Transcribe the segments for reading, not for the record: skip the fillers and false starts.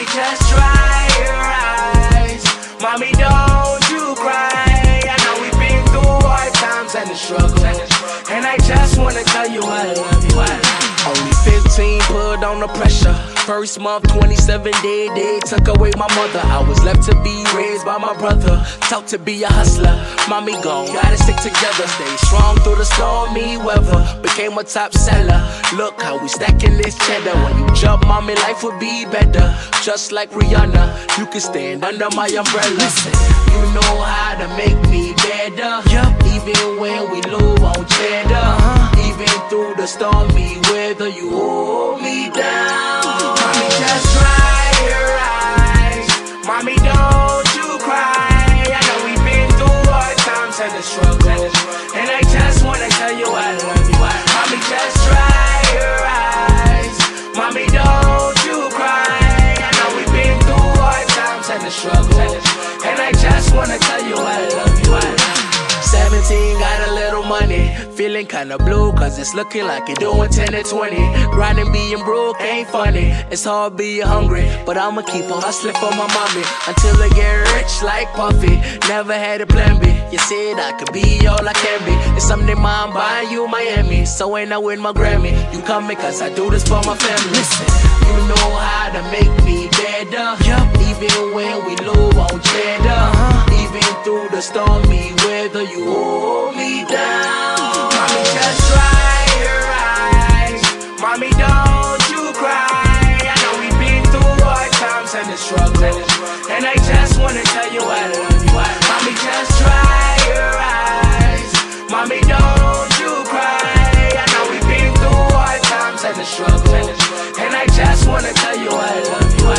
just dry your eyes. Mommy, don't you cry. I know we've been through hard times and the struggle, and I just wanna tell you I love you. Only 15, put on the pressure. First month, 27 day, took away my mother. I was left to be raised by my brother. Taught to be a hustler. Mommy gone, gotta stick together. Stay strong through the stormy weather. Became a top seller. Look how we stacking this cheddar. When you jump, mommy, life would be better. Just like Rihanna, you can stand under my umbrella. Listen, you know how to make me better. Even when we low on cheddar. Even through the stormy weather, you hold me down. Mommy, just dry your eyes. Mommy, don't you cry. I know we've been through hard times and the struggle, and I just wanna tell you I love you. Mommy, just dry your eyes. Mommy, don't you cry. I know we've been through hard times and the struggle, and I just wanna tell you I love you. 17, got a little money. Feeling kinda blue, cause it's looking like you're doing 10 to 20. Grinding, being broke ain't funny. It's hard being hungry, but I'ma keep on hustling for my mommy until I get rich like Puffy. Never had a plan B. You said I could be all I can be. It's someday mom buying you Miami, so when I win my Grammy, you coming cause I do this for my family. Listen, you know how to make me better. Even when we low on cheddar. Even through the stormy weather, you hold me down. Mommy, just dry your eyes. Mommy, don't you cry. I know we've been through hard times and the struggle, and I just wanna tell you I love you. Mommy, just dry your eyes. Mommy, don't you cry. I know we've been through hard times and the struggle, and I just wanna tell you I love you.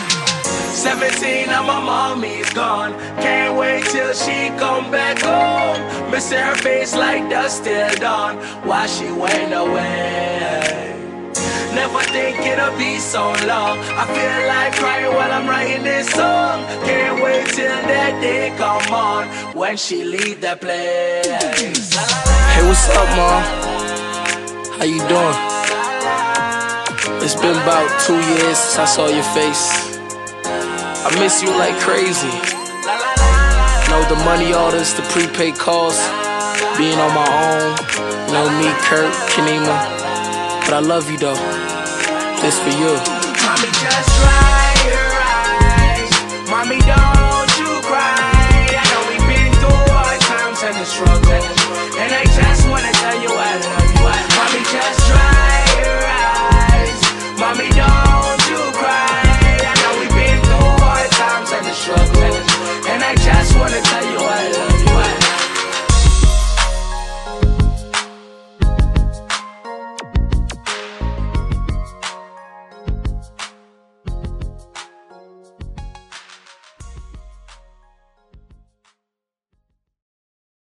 17, now my mommy's gone. Can't wait till she come back home. Missing her face like dusk till dawn. Why she went away? Never think it'll be so long. I feel like crying while I'm writing this song. Can't wait till that day come on, when she leave that place. Hey, what's up, Mom? How you doing? It's been about 2 years since I saw your face. I miss you like crazy. Know the money orders, the prepaid calls, being on my own. You know me, Kurt, Kenema. But I love you though. This for you. Mommy, just dry your eyes. Mommy, don't